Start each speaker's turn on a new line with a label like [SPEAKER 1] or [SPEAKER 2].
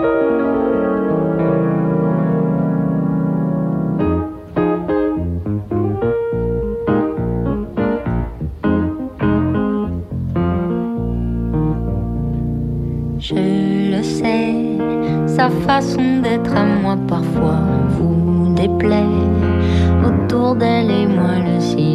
[SPEAKER 1] Je le sais, sa façon d'être à moi parfois vous déplaît. Autour d'elle et moi le ciel